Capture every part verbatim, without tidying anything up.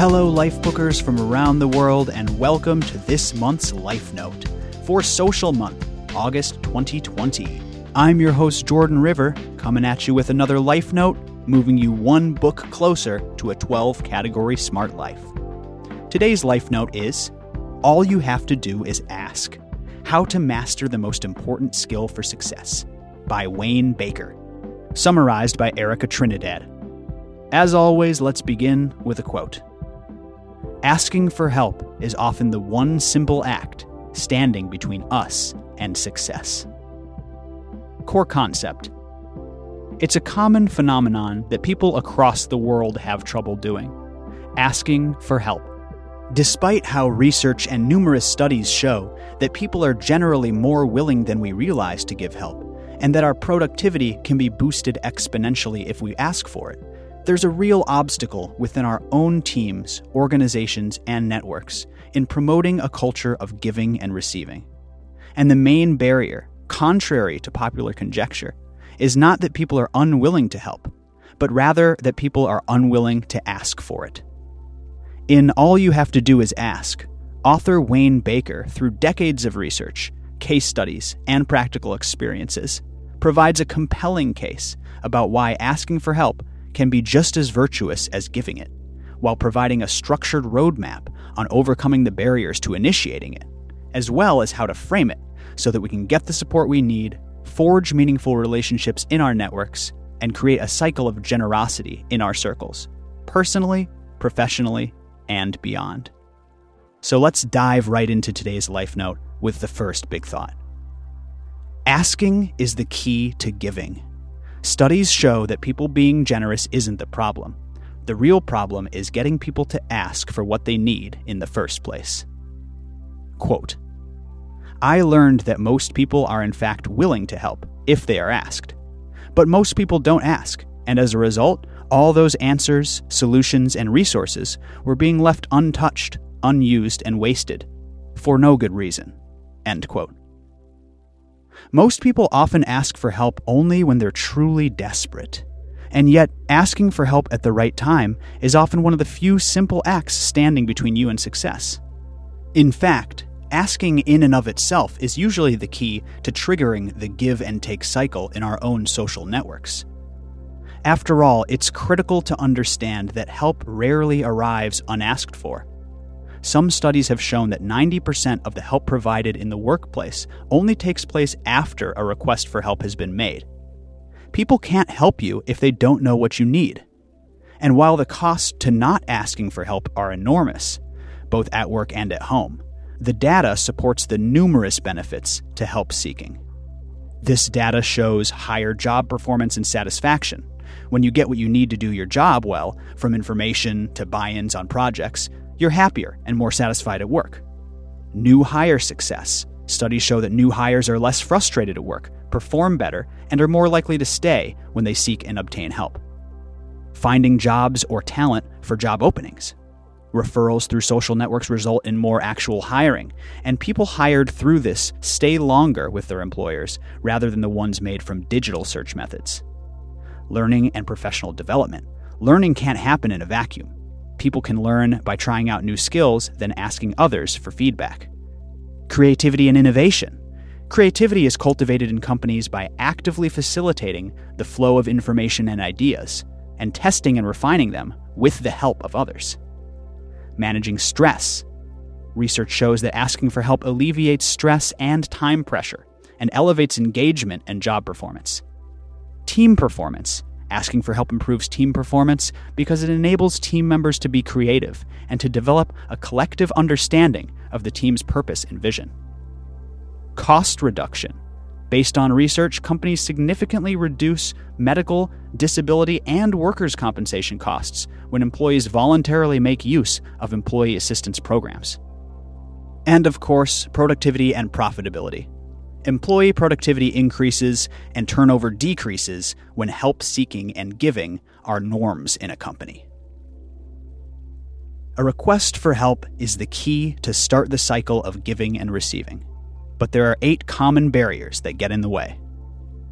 Hello, Lifebookers from around the world, and welcome to this month's Life Note for Social Month, August twenty twenty. I'm your host, Jordan River, coming at you with another Life Note, moving you one book closer to a twelve-category smart life. Today's Life Note is All You Have to Do Is Ask: How to Master the Most Important Skill for Success by Wayne Baker, summarized by Erica Trinidad. As always, let's begin with a quote. Asking for help is often the one simple act standing between us and success. Core concept. It's a common phenomenon that people across the world have trouble doing: asking for help. Despite how research and numerous studies show that people are generally more willing than we realize to give help, and that our productivity can be boosted exponentially if we ask for it, there's a real obstacle within our own teams, organizations, and networks in promoting a culture of giving and receiving. And the main barrier, contrary to popular conjecture, is not that people are unwilling to help, but rather that people are unwilling to ask for it. In All You Have to Do Is Ask, author Wayne Baker, through decades of research, case studies, and practical experiences, provides a compelling case about why asking for help can be just as virtuous as giving it, while providing a structured roadmap on overcoming the barriers to initiating it, as well as how to frame it so that we can get the support we need, forge meaningful relationships in our networks, and create a cycle of generosity in our circles, personally, professionally, and beyond. So let's dive right into today's Life Note with the first big thought. Asking is the key to giving. Studies show that people being generous isn't the problem. The real problem is getting people to ask for what they need in the first place. Quote, I learned that most people are in fact willing to help if they are asked. But most people don't ask, and as a result, all those answers, solutions, and resources were being left untouched, unused, and wasted for no good reason. End quote. Most people often ask for help only when they're truly desperate. And yet, asking for help at the right time is often one of the few simple acts standing between you and success. In fact, asking in and of itself is usually the key to triggering the give and take cycle in our own social networks. After all, it's critical to understand that help rarely arrives unasked for. Some studies have shown that ninety percent of the help provided in the workplace only takes place after a request for help has been made. People can't help you if they don't know what you need. And while the costs to not asking for help are enormous, both at work and at home, the data supports the numerous benefits to help seeking. This data shows higher job performance and satisfaction. When you get what you need to do your job well, from information to buy-ins on projects, you're happier and more satisfied at work. New hire success. Studies show that new hires are less frustrated at work, perform better, and are more likely to stay when they seek and obtain help. Finding jobs or talent for job openings. Referrals through social networks result in more actual hiring, and people hired through this stay longer with their employers rather than the ones made from digital search methods. Learning and professional development. Learning can't happen in a vacuum. People can learn by trying out new skills, then asking others for feedback. Creativity and innovation. Creativity is cultivated in companies by actively facilitating the flow of information and ideas, and testing and refining them with the help of others. Managing stress. Research shows that asking for help alleviates stress and time pressure, and elevates engagement and job performance. Team performance. Asking for help improves team performance because it enables team members to be creative and to develop a collective understanding of the team's purpose and vision. Cost reduction. Based on research, companies significantly reduce medical, disability, and workers' compensation costs when employees voluntarily make use of employee assistance programs. And of course, productivity and profitability. Employee productivity increases and turnover decreases when help seeking and giving are norms in a company. A request for help is the key to start the cycle of giving and receiving, but there are eight common barriers that get in the way.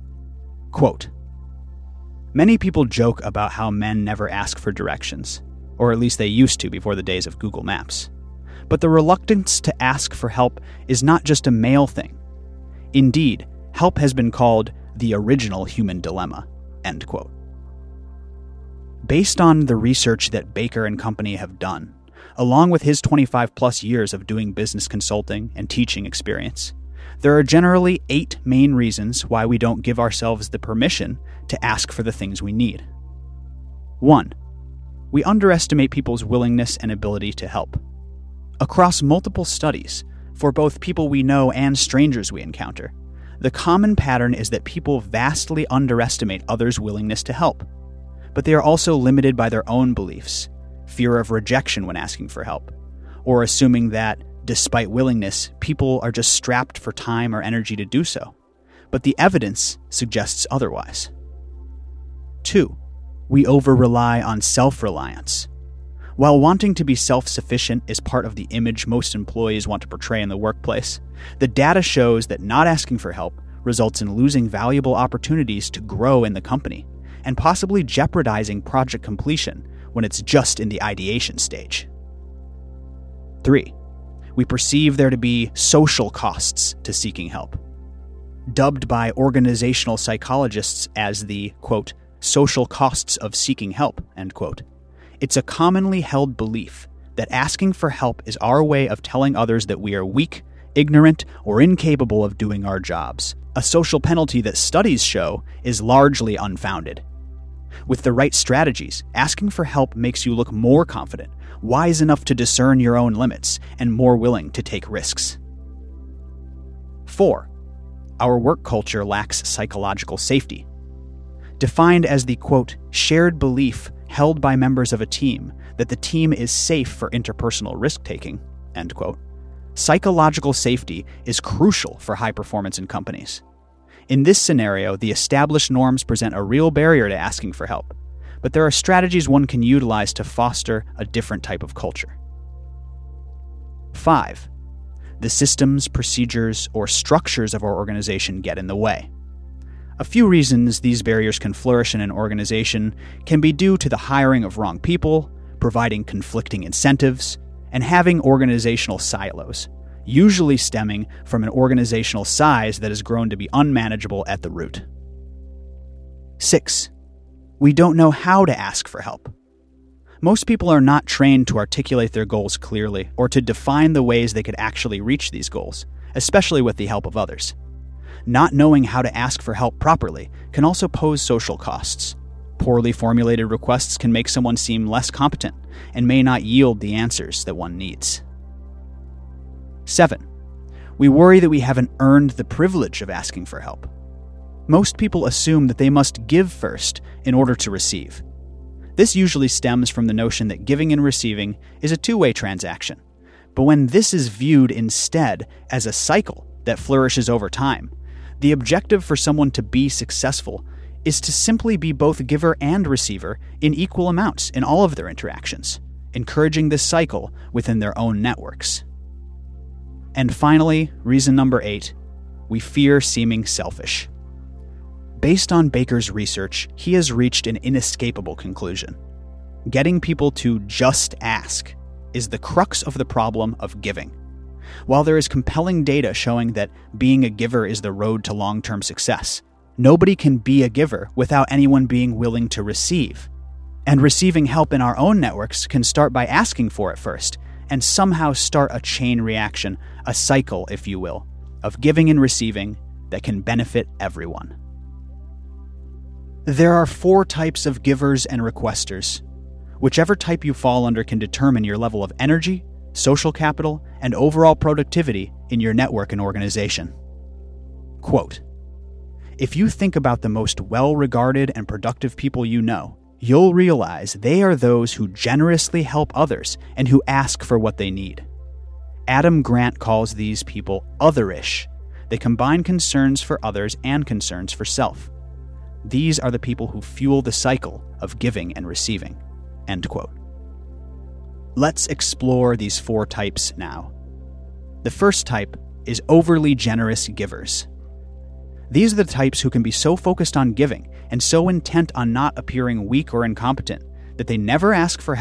Quote, many people joke about how men never ask for directions, or at least they used to before the days of Google Maps. But the reluctance to ask for help is not just a male thing. Indeed, help has been called the original human dilemma, end quote. Based on the research that Baker and Company have done, along with his twenty-five plus years of doing business consulting and teaching experience, there are generally eight main reasons why we don't give ourselves the permission to ask for the things we need. One, we underestimate people's willingness and ability to help. Across multiple studies, for both people we know and strangers we encounter, the common pattern is that people vastly underestimate others' willingness to help. But they are also limited by their own beliefs, fear of rejection when asking for help, or assuming that, despite willingness, people are just strapped for time or energy to do so. But the evidence suggests otherwise. Two, we over-rely on self-reliance. While wanting to be self-sufficient is part of the image most employees want to portray in the workplace, the data shows that not asking for help results in losing valuable opportunities to grow in the company, and possibly jeopardizing project completion when it's just in the ideation stage. Three, we perceive there to be social costs to seeking help. Dubbed by organizational psychologists as the, quote, social costs of seeking help, end quote, it's a commonly held belief that asking for help is our way of telling others that we are weak, ignorant, or incapable of doing our jobs, a social penalty that studies show is largely unfounded. With the right strategies, asking for help makes you look more confident, wise enough to discern your own limits, and more willing to take risks. Four, our work culture lacks psychological safety. Defined as the, quote, shared belief held by members of a team that the team is safe for interpersonal risk-taking, end quote, psychological safety is crucial for high performance in companies. In this scenario, the established norms present a real barrier to asking for help, but there are strategies one can utilize to foster a different type of culture. Five, the systems, procedures, or structures of our organization get in the way. A few reasons these barriers can flourish in an organization can be due to the hiring of wrong people, providing conflicting incentives, and having organizational silos, usually stemming from an organizational size that has grown to be unmanageable at the root. Six, we don't know how to ask for help. Most people are not trained to articulate their goals clearly or to define the ways they could actually reach these goals, especially with the help of others. Not knowing how to ask for help properly can also pose social costs. Poorly formulated requests can make someone seem less competent and may not yield the answers that one needs. Seven, we worry that we haven't earned the privilege of asking for help. Most people assume that they must give first in order to receive. This usually stems from the notion that giving and receiving is a two-way transaction. But when this is viewed instead as a cycle that flourishes over time, the objective for someone to be successful is to simply be both giver and receiver in equal amounts in all of their interactions, encouraging this cycle within their own networks. And finally, reason number eight, we fear seeming selfish. Based on Baker's research, he has reached an inescapable conclusion. Getting people to just ask is the crux of the problem of giving. While there is compelling data showing that being a giver is the road to long-term success, nobody can be a giver without anyone being willing to receive. And receiving help in our own networks can start by asking for it first, and somehow start a chain reaction, a cycle, if you will, of giving and receiving that can benefit everyone. There are four types of givers and requesters. Whichever type you fall under can determine your level of energy, social capital, and overall productivity in your network and organization. Quote, if you think about the most well-regarded and productive people you know, you'll realize they are those who generously help others and who ask for what they need. Adam Grant calls these people otherish. They combine concerns for others and concerns for self. These are the people who fuel the cycle of giving and receiving. End quote. Let's explore these four types now. The first type is overly generous givers. These are the types who can be so focused on giving and so intent on not appearing weak or incompetent that they never ask for help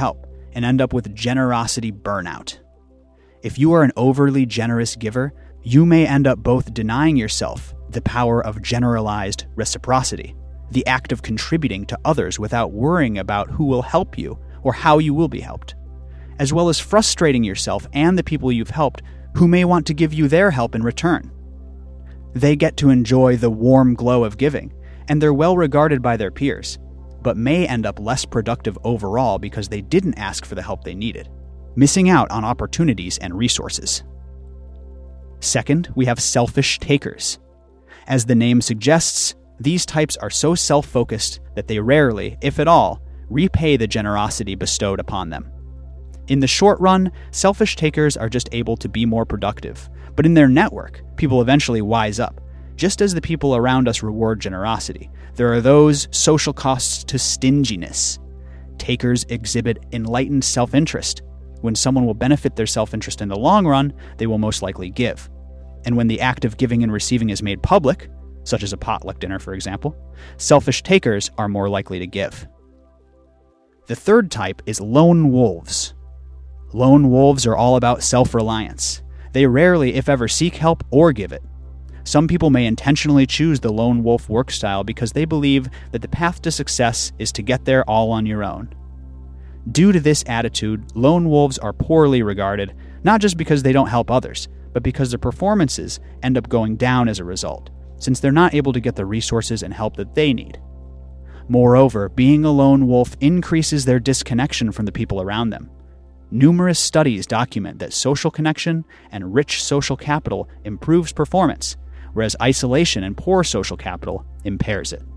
and end up with generosity burnout. If you are an overly generous giver, you may end up both denying yourself the power of generalized reciprocity, the act of contributing to others without worrying about who will help you or how you will be helped, as well as frustrating yourself and the people you've helped who may want to give you their help in return. They get to enjoy the warm glow of giving, and they're well regarded by their peers, but may end up less productive overall because they didn't ask for the help they needed, missing out on opportunities and resources. Second, we have selfish takers. As the name suggests, these types are so self-focused that they rarely, if at all, repay the generosity bestowed upon them. In the short run, selfish takers are just able to be more productive, but in their network, people eventually wise up. Just as the people around us reward generosity, there are those social costs to stinginess. Takers exhibit enlightened self-interest. When someone will benefit their self-interest in the long run, they will most likely give. And when the act of giving and receiving is made public, such as a potluck dinner, for example, selfish takers are more likely to give. The third type is lone wolves. Lone wolves are all about self-reliance. They rarely, if ever, seek help or give it. Some people may intentionally choose the lone wolf work style because they believe that the path to success is to get there all on your own. Due to this attitude, lone wolves are poorly regarded, not just because they don't help others, but because their performances end up going down as a result, since they're not able to get the resources and help that they need. Moreover, being a lone wolf increases their disconnection from the people around them. Numerous studies document that social connection and rich social capital improves performance, whereas isolation and poor social capital impairs it.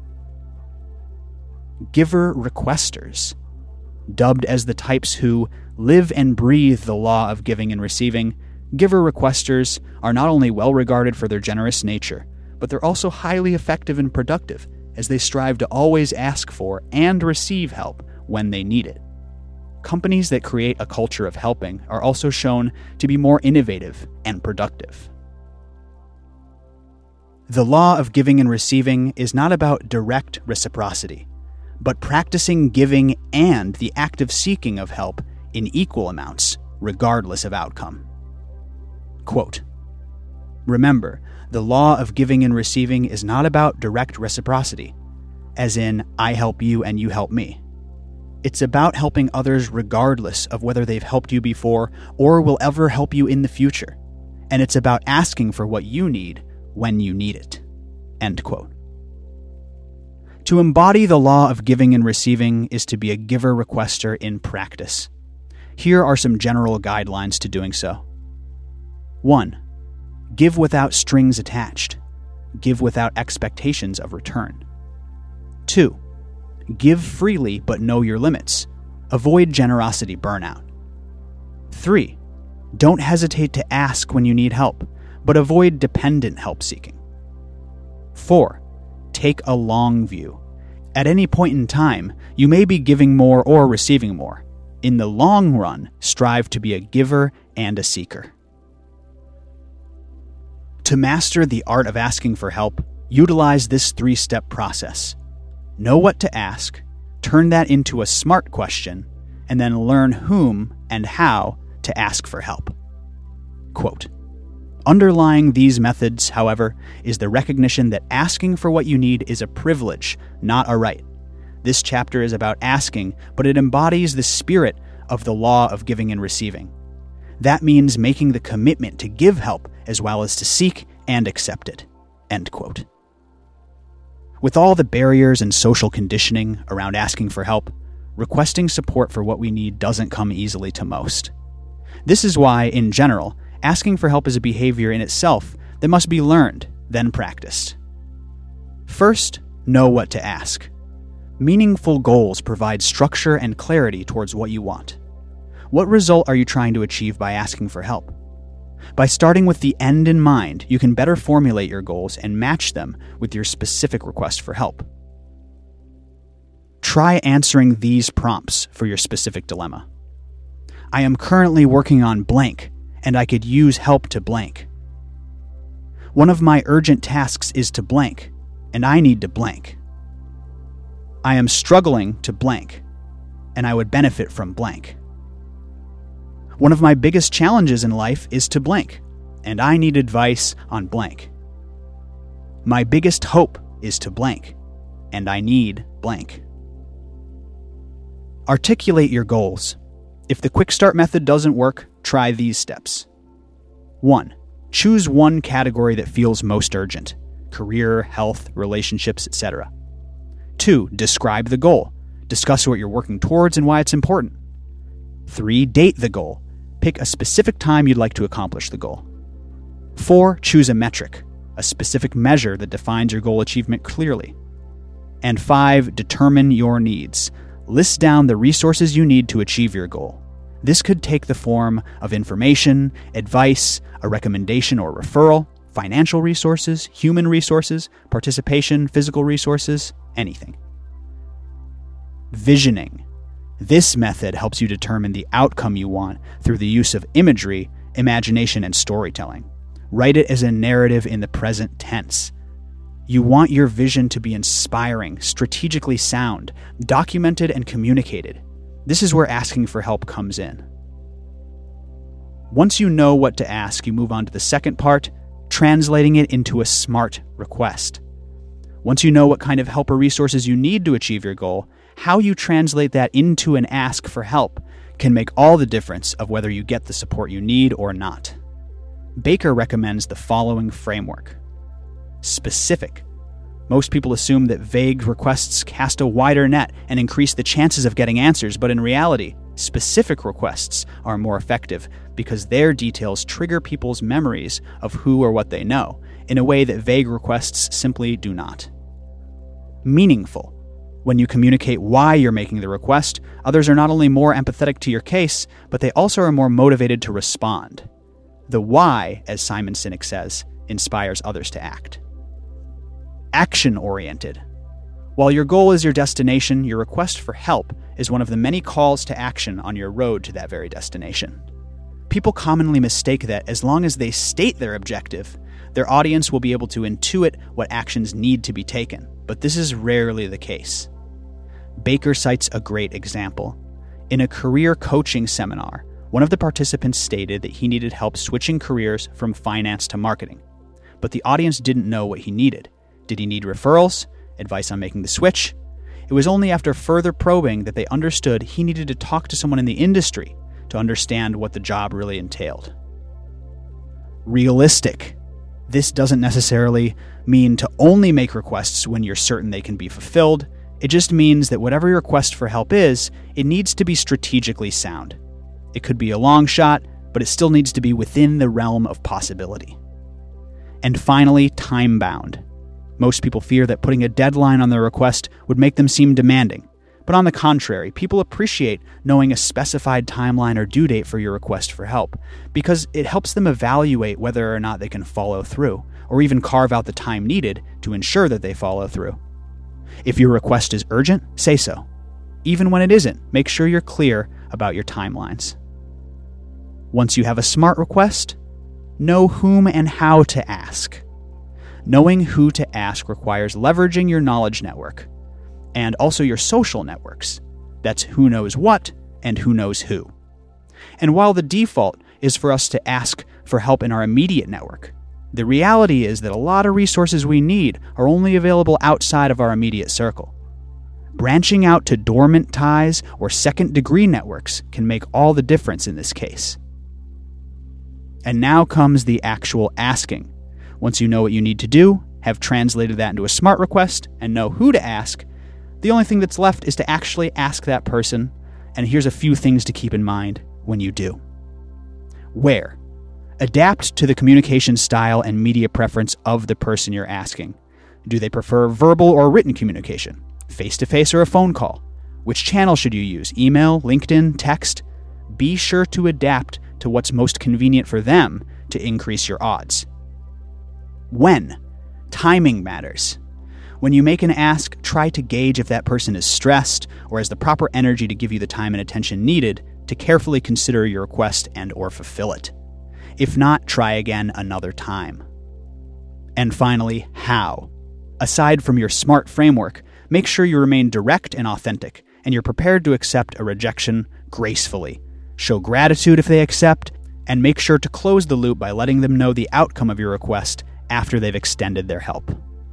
Giver requesters. Dubbed as the types who live and breathe the law of giving and receiving, giver requesters are not only well regarded for their generous nature, but they're also highly effective and productive as they strive to always ask for and receive help when they need it. Companies that create a culture of helping are also shown to be more innovative and productive. The law of giving and receiving is not about direct reciprocity, but practicing giving and the active seeking of help in equal amounts, regardless of outcome. Quote, "Remember, the law of giving and receiving is not about direct reciprocity, as in, I help you and you help me. It's about helping others regardless of whether they've helped you before or will ever help you in the future. And it's about asking for what you need when you need it." End quote. To embody the law of giving and receiving is to be a giver-requester in practice. Here are some general guidelines to doing so. one. Give without strings attached. Give without expectations of return. two. Give freely but know your limits. Avoid generosity burnout. three. Don't hesitate to ask when you need help, but avoid dependent help seeking. four. Take a long view. At any point in time, you may be giving more or receiving more. In the long run, strive to be a giver and a seeker. To master the art of asking for help, utilize this three-step process. Know what to ask, turn that into a SMART question, and then learn whom and how to ask for help. Quote, "Underlying these methods, however, is the recognition that asking for what you need is a privilege, not a right. This chapter is about asking, but it embodies the spirit of the law of giving and receiving. That means making the commitment to give help as well as to seek and accept it." End quote. With all the barriers and social conditioning around asking for help, requesting support for what we need doesn't come easily to most. This is why, in general, asking for help is a behavior in itself that must be learned, then practiced. First, know what to ask. Meaningful goals provide structure and clarity towards what you want. What result are you trying to achieve by asking for help? By starting with the end in mind, you can better formulate your goals and match them with your specific request for help. Try answering these prompts for your specific dilemma. I am currently working on blank, and I could use help to blank. One of my urgent tasks is to blank, and I need to blank. I am struggling to blank, and I would benefit from blank. One of my biggest challenges in life is to blank, and I need advice on blank. My biggest hope is to blank, and I need blank. Articulate your goals. If the quick start method doesn't work, try these steps. one. Choose one category that feels most urgent: career, health, relationships, et cetera. two. Describe the goal. Discuss what you're working towards and why it's important. three. Date the goal. Pick a specific time you'd like to accomplish the goal. four. Choose a metric, a specific measure that defines your goal achievement clearly. And five. Determine your needs. List down the resources you need to achieve your goal. This could take the form of information, advice, a recommendation or referral, financial resources, human resources, participation, physical resources, anything. Visioning. This method helps you determine the outcome you want through the use of imagery, imagination, and storytelling. Write it as a narrative in the present tense. You want your vision to be inspiring, strategically sound, documented, and communicated. This is where asking for help comes in. Once you know what to ask, you move on to the second part, translating it into a SMART request. Once you know what kind of help or resources you need to achieve your goal, how you translate that into an ask for help can make all the difference of whether you get the support you need or not. Baker recommends the following framework. Specific. Most people assume that vague requests cast a wider net and increase the chances of getting answers, but in reality, specific requests are more effective because their details trigger people's memories of who or what they know in a way that vague requests simply do not. Meaningful. When you communicate why you're making the request, others are not only more empathetic to your case, but they also are more motivated to respond. The why, as Simon Sinek says, inspires others to act. Action-oriented. While your goal is your destination, your request for help is one of the many calls to action on your road to that very destination. People commonly mistake that as long as they state their objective, their audience will be able to intuit what actions need to be taken, but this is rarely the case. Baker cites a great example. In a career coaching seminar, one of the participants stated that he needed help switching careers from finance to marketing, but the audience didn't know what he needed. Did he need referrals? Advice on making the switch? It was only after further probing that they understood he needed to talk to someone in the industry to understand what the job really entailed. Realistic. This doesn't necessarily mean to only make requests when you're certain they can be fulfilled. It just means that whatever your request for help is, it needs to be strategically sound. It could be a long shot, but it still needs to be within the realm of possibility. And finally, time-bound. Most people fear that putting a deadline on their request would make them seem demanding. But on the contrary, people appreciate knowing a specified timeline or due date for your request for help, because it helps them evaluate whether or not they can follow through, or even carve out the time needed to ensure that they follow through. If your request is urgent, say so. Even when it isn't, make sure you're clear about your timelines. Once you have a SMART request, know whom and how to ask. Knowing who to ask requires leveraging your knowledge network and also your social networks. That's who knows what and who knows who. And while the default is for us to ask for help in our immediate network, the reality is that a lot of resources we need are only available outside of our immediate circle. Branching out to dormant ties or second-degree networks can make all the difference in this case. And now comes the actual asking. Once you know what you need to do, have translated that into a SMART request, and know who to ask, the only thing that's left is to actually ask that person, and here's a few things to keep in mind when you do. Where? Adapt to the communication style and media preference of the person you're asking. Do they prefer verbal or written communication? Face-to-face or a phone call? Which channel should you use? Email, LinkedIn, text? Be sure to adapt to what's most convenient for them to increase your odds. When? Timing matters. When you make an ask, try to gauge if that person is stressed or has the proper energy to give you the time and attention needed to carefully consider your request and or fulfill it. If not, try again another time. And finally, how? Aside from your SMART framework, make sure you remain direct and authentic, and you're prepared to accept a rejection gracefully. show gratitude if they accept, and make sure to close the loop by letting them know the outcome of your request after they've extended their help.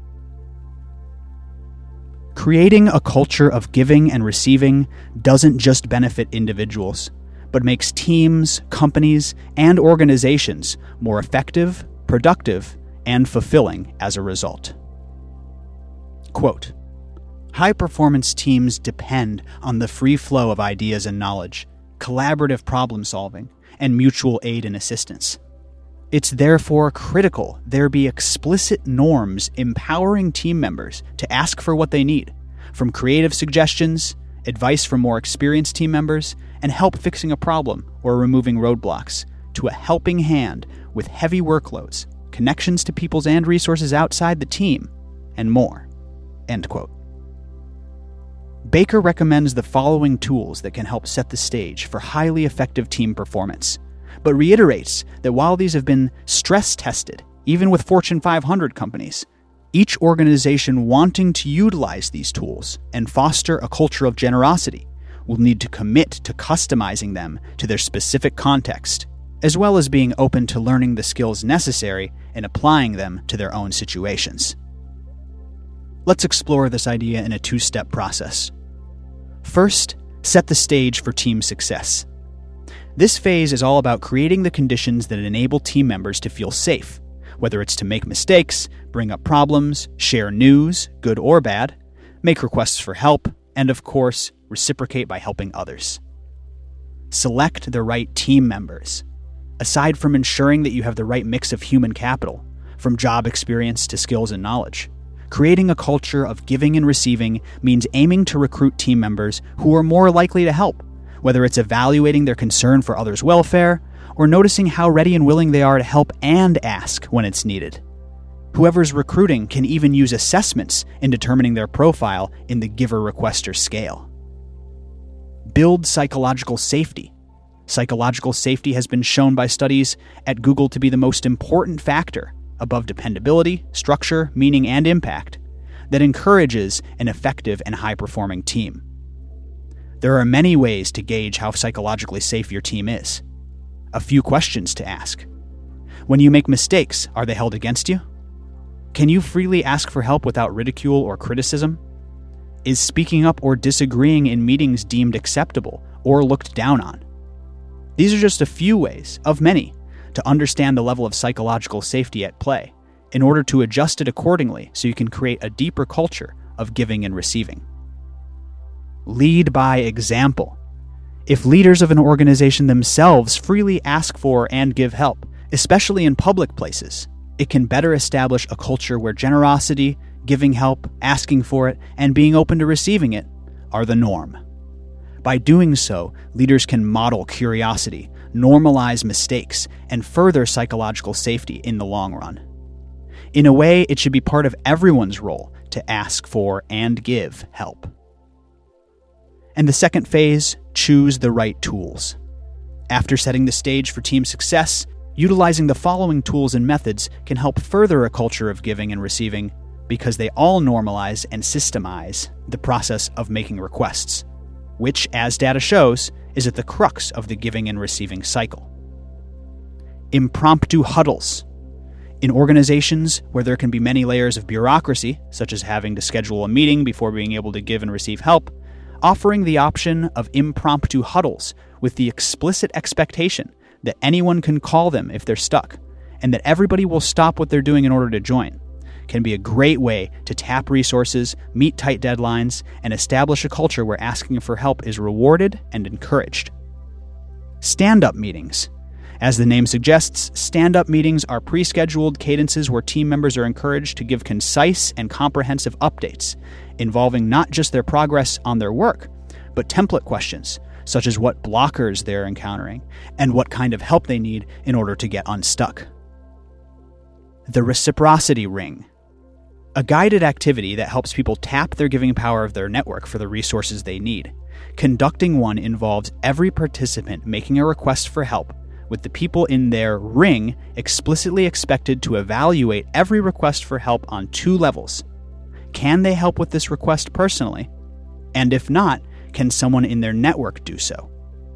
Creating a culture of giving and receiving doesn't just benefit individuals, but makes teams, companies, and organizations more effective, productive, and fulfilling as a result. Quote, "High-performance teams depend on the free flow of ideas and knowledge, collaborative problem-solving, and mutual aid and assistance. It's therefore critical there be explicit norms empowering team members to ask for what they need, from creative suggestions, advice from more experienced team members, and help fixing a problem or removing roadblocks, to a helping hand with heavy workloads, connections to peoples and resources outside the team, and more." End quote. Baker recommends the following tools that can help set the stage for highly effective team performance, but reiterates that while these have been stress-tested, even with Fortune five hundred companies, each organization wanting to utilize these tools and foster a culture of generosity will need to commit to customizing them to their specific context, as well as being open to learning the skills necessary and applying them to their own situations. Let's explore this idea in a two-step process. First, set the stage for team success. This phase is all about creating the conditions that enable team members to feel safe, whether it's to make mistakes, bring up problems, share news, good or bad, make requests for help, and of course, reciprocate by helping others. Select the right team members. Aside from ensuring that you have the right mix of human capital, from job experience to skills and knowledge, creating a culture of giving and receiving means aiming to recruit team members who are more likely to help, whether it's evaluating their concern for others' welfare or noticing how ready and willing they are to help and ask when it's needed. Whoever's recruiting can even use assessments in determining their profile in the giver-requester scale. Build psychological safety. Psychological safety has been shown by studies at Google to be the most important factor, above dependability, structure, meaning, and impact, that encourages an effective and high-performing team. There are many ways to gauge how psychologically safe your team is. A few questions to ask. When you make mistakes, are they held against you? Can you freely ask for help without ridicule or criticism? Is speaking up or disagreeing in meetings deemed acceptable or looked down on? These are just a few ways, of many, to understand the level of psychological safety at play, in order to adjust it accordingly so you can create a deeper culture of giving and receiving. Lead by example. If leaders of an organization themselves freely ask for and give help, especially in public places, it can better establish a culture where generosity, giving help, asking for it, and being open to receiving it are the norm. By doing so, leaders can model curiosity, normalize mistakes, and further psychological safety in the long run. In a way, it should be part of everyone's role to ask for and give help. And the second phase, choose the right tools. After setting the stage for team success, utilizing the following tools and methods can help further a culture of giving and receiving because they all normalize and systemize the process of making requests, which, as data shows, is at the crux of the giving and receiving cycle. Impromptu huddles. In organizations where there can be many layers of bureaucracy, such as having to schedule a meeting before being able to give and receive help, offering the option of impromptu huddles with the explicit expectation that anyone can call them if they're stuck, and that everybody will stop what they're doing in order to join, can be a great way to tap resources, meet tight deadlines, and establish a culture where asking for help is rewarded and encouraged. Stand-up meetings. As the name suggests, stand-up meetings are pre-scheduled cadences where team members are encouraged to give concise and comprehensive updates, involving not just their progress on their work, but template questions, such as what blockers they're encountering and what kind of help they need in order to get unstuck. The reciprocity ring. A guided activity that helps people tap their giving power of their network for the resources they need. Conducting one involves every participant making a request for help, with the people in their ring explicitly expected to evaluate every request for help on two levels. Can they help with this request personally? And if not, can someone in their network do so?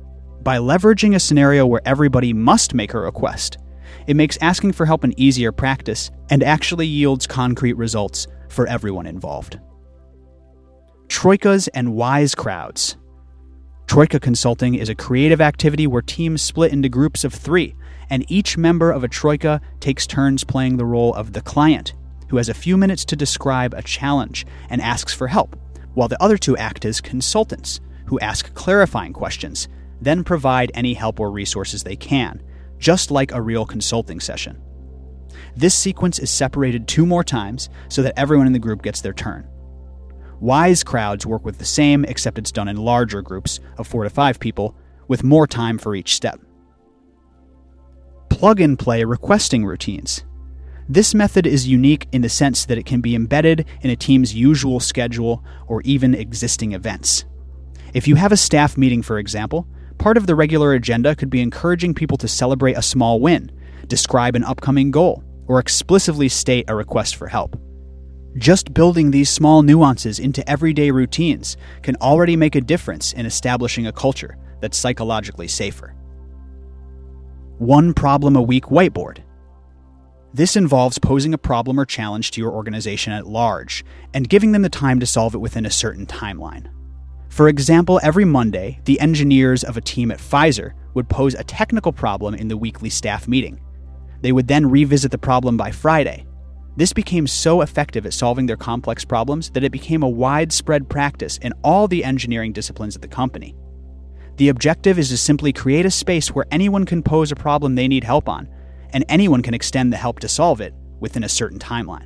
By leveraging a scenario where everybody must make a request, it makes asking for help an easier practice and actually yields concrete results for everyone involved. Troikas and wise crowds. Troika consulting is a creative activity where teams split into groups of three, and each member of a troika takes turns playing the role of the client, who has a few minutes to describe a challenge and asks for help, while the other two act as consultants, who ask clarifying questions, then provide any help or resources they can, just like a real consulting session. This sequence is separated two more times so that everyone in the group gets their turn. Wise crowds work with the same, except it's done in larger groups of four to five people, with more time for each step. Plug-and-play requesting routines. This method is unique in the sense that it can be embedded in a team's usual schedule or even existing events. If you have a staff meeting, for example, part of the regular agenda could be encouraging people to celebrate a small win, describe an upcoming goal, or explicitly state a request for help. Just building these small nuances into everyday routines can already make a difference in establishing a culture that's psychologically safer. One problem a week whiteboard. This involves posing a problem or challenge to your organization at large and giving them the time to solve it within a certain timeline. For example, every Monday, the engineers of a team at Pfizer would pose a technical problem in the weekly staff meeting. They would then revisit the problem by Friday. This became so effective at solving their complex problems that it became a widespread practice in all the engineering disciplines at the company. The objective is to simply create a space where anyone can pose a problem they need help on, and anyone can extend the help to solve it within a certain timeline.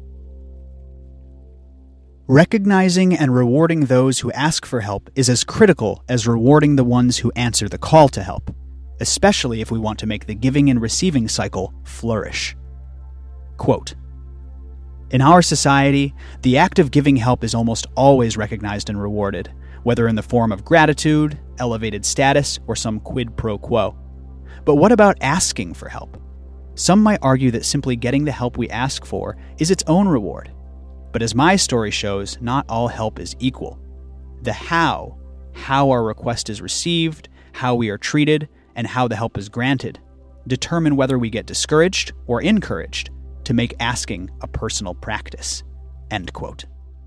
Recognizing and rewarding those who ask for help is as critical as rewarding the ones who answer the call to help, especially if we want to make the giving and receiving cycle flourish. Quote, "In our society, the act of giving help is almost always recognized and rewarded, whether in the form of gratitude, elevated status, or some quid pro quo. But what about asking for help? Some might argue that simply getting the help we ask for is its own reward. But as my story shows, not all help is equal. The how, how our request is received, how we are treated, and how the help is granted, determine whether we get discouraged or encouraged to make asking a personal practice." End quote.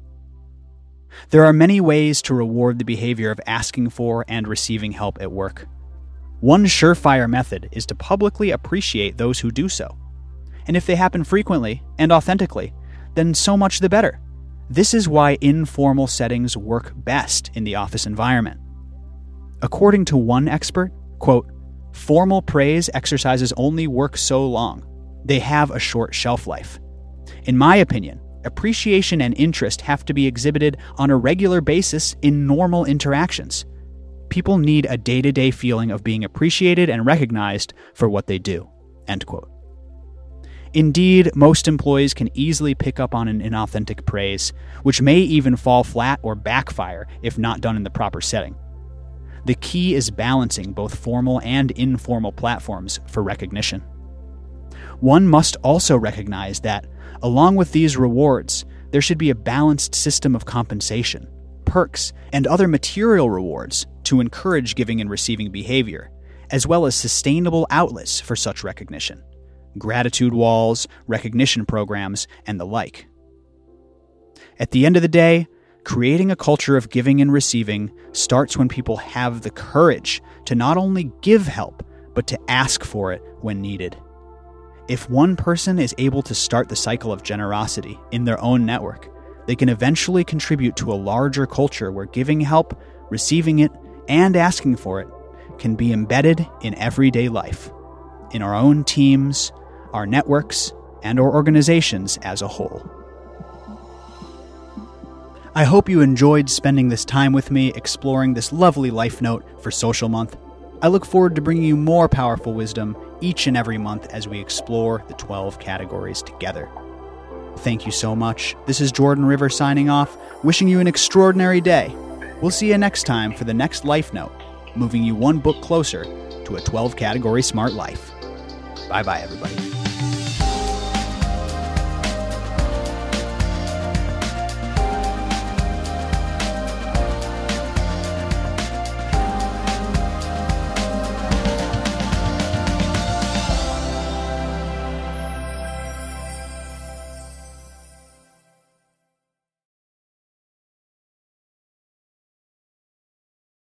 There are many ways to reward the behavior of asking for and receiving help at work. One surefire method is to publicly appreciate those who do so. And if they happen frequently and authentically, then so much the better. This is why informal settings work best in the office environment. According to one expert, quote, "Formal praise exercises only work so long. They have a short shelf life. In my opinion, appreciation and interest have to be exhibited on a regular basis in normal interactions. People need a day-to-day feeling of being appreciated and recognized for what they do." End quote. Indeed, most employees can easily pick up on an inauthentic praise, which may even fall flat or backfire if not done in the proper setting. The key is balancing both formal and informal platforms for recognition. One must also recognize that, along with these rewards, there should be a balanced system of compensation, perks, and other material rewards to encourage giving and receiving behavior, as well as sustainable outlets for such recognition, gratitude walls, recognition programs, and the like. At the end of the day, creating a culture of giving and receiving starts when people have the courage to not only give help, but to ask for it when needed. If one person is able to start the cycle of generosity in their own network, they can eventually contribute to a larger culture where giving help, receiving it, and asking for it can be embedded in everyday life, in our own teams, our networks, and our organizations as a whole. I hope you enjoyed spending this time with me exploring this lovely life note for Social Month. I look forward to bringing you more powerful wisdom each and every month as we explore the twelve categories together. Thank you so much. This is Jordan River signing off, wishing you an extraordinary day. We'll see you next time for the next Life Note, moving you one book closer to a twelve category smart life. Bye-bye, everybody.